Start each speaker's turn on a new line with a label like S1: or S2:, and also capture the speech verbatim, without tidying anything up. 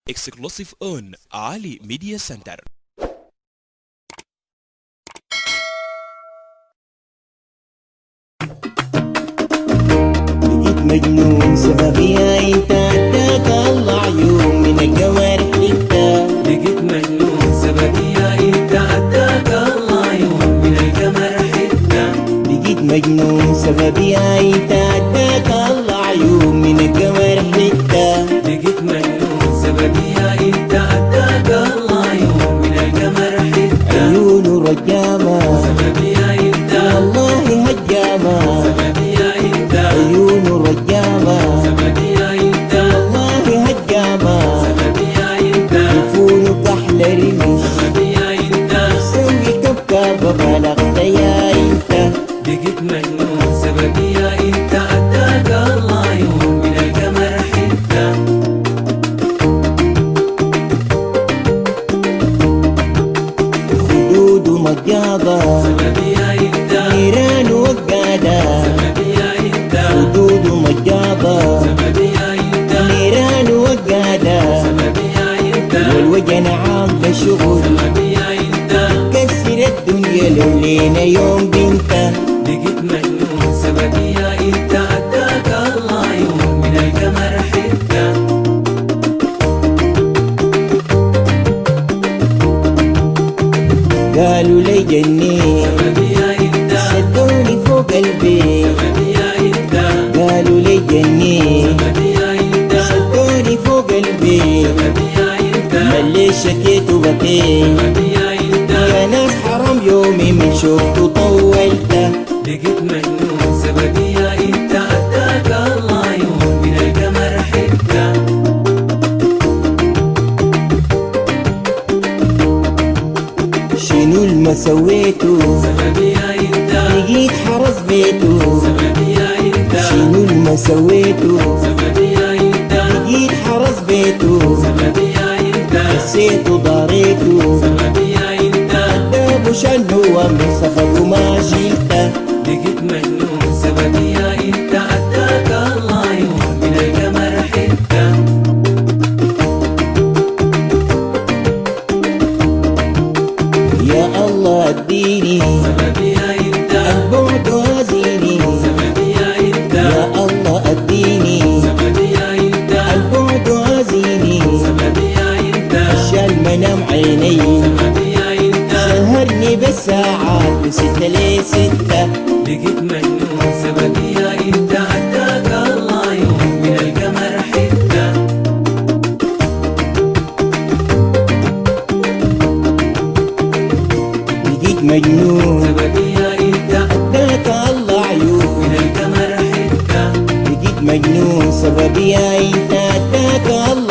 S1: exclusive on Ali Media Center.
S2: بقيت مجنون سببيها انت اداك الله عيون من الجوارح انت.
S3: بقيت مجنون سببيها انت اداك الله عيون من الجوارح انت.
S2: بقيت مجنون سببيها انت اداك الله عيون من الجوارح انت.
S3: بقيت مجنون سببيها انت اداك الله عيون من الجوارح انت.
S2: عيون رجامة
S3: سببيها انت
S2: والله هجامة.
S3: سببيها انت
S2: عيون رجامة
S3: سببيها انت
S2: والله هجامة.
S3: سببيها انت
S2: يفونك احلى رمش
S3: سببيها انت
S2: سوي كبكبة بلغت يا انت.
S3: بقيت مجنون سببيها انت اداك الله عيون من الجوارح انت.
S2: خدود ومجاضة
S3: سببيها انت
S2: نيران وقادة.
S3: سببيها انت
S2: خدود ومجاضة
S3: سببيها انت
S2: نيران وقادة.
S3: سببيها انت
S2: والوجن عاملة شغل
S3: سببيها انت
S2: كسر الدنيا لو لينا يوم بنته.
S3: بقيت مجنون سببيها انت اداك الله عيون من الجوارح انت.
S2: قالوا لي جنين
S3: سببيها انت
S2: سدوني فوق البيت.
S3: سببيها انت
S2: قالوا لي جنين
S3: سببيها انت
S2: سدوني فوق البيت.
S3: سببيها انت
S2: ملي شكيت وبكيت
S3: سببيها انت
S2: يا ناس حرام يومي من شفته طولته.
S3: بقيت مجنون سببيها انت اداك الله عيون من الجوارح انت.
S2: شنو الما سويته
S3: سببيها انت
S2: لقيت حرس بيته.
S3: سببيها انت
S2: شنو الما سويته
S3: سببيها انت
S2: لقيت حرس بيته.
S3: سببيها انت
S2: حسيته ضاريته
S3: سببيها انت
S2: دابو شان هو من سفر وما شلته.
S3: بقيت مجنون سببيها انت اداك الله عيون من الجوارح انت.
S2: يا الله اديني
S3: سببيها انت
S2: البعد وازيني.
S3: سببيها انت
S2: يا الله اديني
S3: سببيها انت
S2: البعد وازيني.
S3: سببيها انت
S2: شال منام عيني
S3: سببيها انت
S2: سهرني بالساعات من ستة لستة.
S3: بقيت مجنون سببيها انت اداك الله عيون من الجوارح انت.
S2: بقيت مجنون
S3: سببيها انت
S2: اداك الله عيون
S3: من الجوارح انت.
S2: بقيت مجنون سببيها انت اداك الله